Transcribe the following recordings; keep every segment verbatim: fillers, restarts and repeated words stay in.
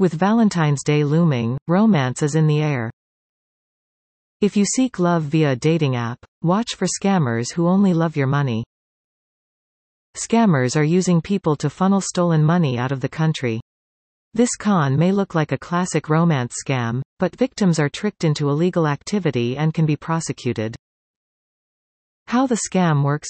With Valentine's Day looming, romance is in the air. If you seek love via a dating app, watch for scammers who only love your money. Scammers are using people to funnel stolen money out of the country. This con may look like a classic romance scam, but victims are tricked into illegal activity and can be prosecuted. How the scam works: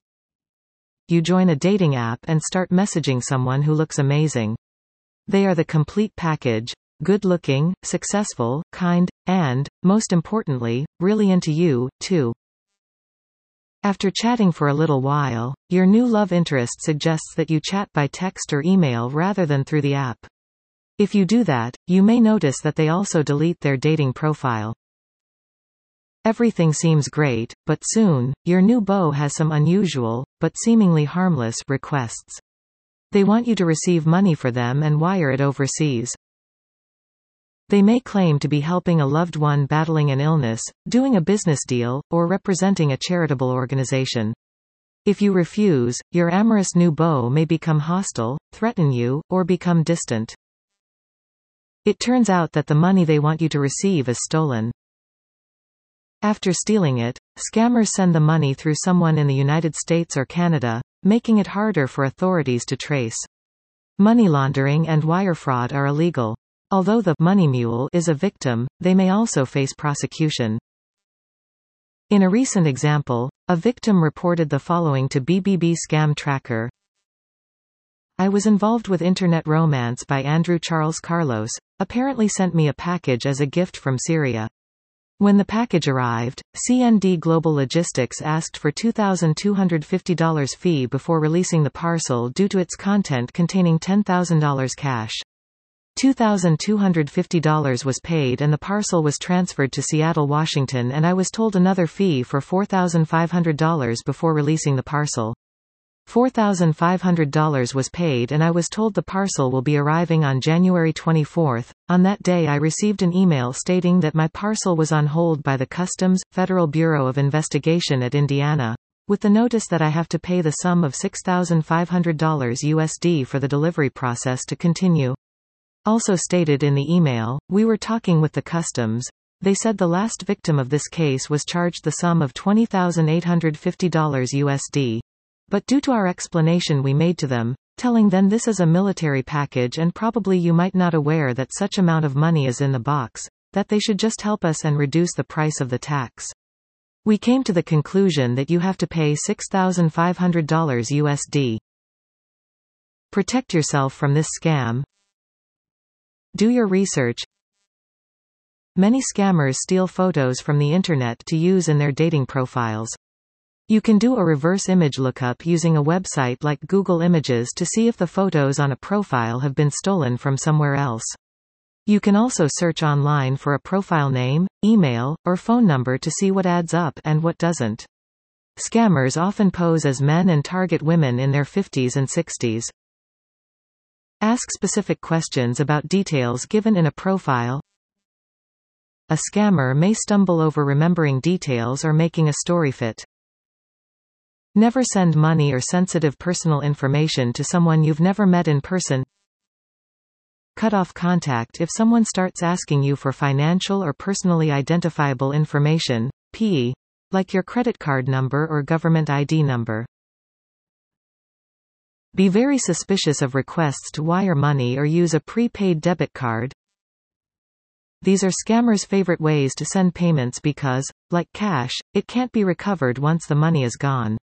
you join a dating app and start messaging someone who looks amazing. They are the complete package: good-looking, successful, kind, and, most importantly, really into you, too. After chatting for a little while, your new love interest suggests that you chat by text or email rather than through the app. If you do that, you may notice that they also delete their dating profile. Everything seems great, but soon, your new beau has some unusual, but seemingly harmless, requests. They want you to receive money for them and wire it overseas. They may claim to be helping a loved one battling an illness, doing a business deal, or representing a charitable organization. If you refuse, your amorous new beau may become hostile, threaten you, or become distant. It turns out that the money they want you to receive is stolen. After stealing it, scammers send the money through someone in the United States or Canada, making it harder for authorities to trace. Money laundering and wire fraud are illegal. Although the money mule is a victim, they may also face prosecution. In a recent example, a victim reported the following to B B B Scam Tracker. I was involved with internet romance by Andrew Charles Carlos, apparently sent me a package as a gift from Syria. When the package arrived, C N D Global Logistics asked for two thousand two hundred fifty dollars fee before releasing the parcel due to its content containing ten thousand dollars cash. two thousand two hundred fifty dollars was paid and the parcel was transferred to Seattle, Washington, and I was told another fee for four thousand five hundred dollars before releasing the parcel. four thousand five hundred dollars was paid and I was told the parcel will be arriving on January twenty-fourth. On that day I received an email stating that my parcel was on hold by the Customs, Federal Bureau of Investigation at Indiana, with the notice that I have to pay the sum of six thousand five hundred dollars U S D for the delivery process to continue. Also stated in the email, we were talking with the Customs. They said the last victim of this case was charged the sum of twenty thousand eight hundred fifty dollars U S D. But due to our explanation we made to them, telling them this is a military package and probably you might not aware that such amount of money is in the box, that they should just help us and reduce the price of the tax. We came to the conclusion that you have to pay six thousand five hundred dollars U S D. Protect yourself from this scam. Do your research. Many scammers steal photos from the internet to use in their dating profiles. You can do a reverse image lookup using a website like Google Images to see if the photos on a profile have been stolen from somewhere else. You can also search online for a profile name, email, or phone number to see what adds up and what doesn't. Scammers often pose as men and target women in their fifties and sixties. Ask specific questions about details given in a profile. A scammer may stumble over remembering details or making a story fit. Never send money or sensitive personal information to someone you've never met in person. Cut off contact if someone starts asking you for financial or personally identifiable information, P I, like your credit card number or government I D number. Be very suspicious of requests to wire money or use a prepaid debit card. These are scammers' favorite ways to send payments because, like cash, it can't be recovered once the money is gone.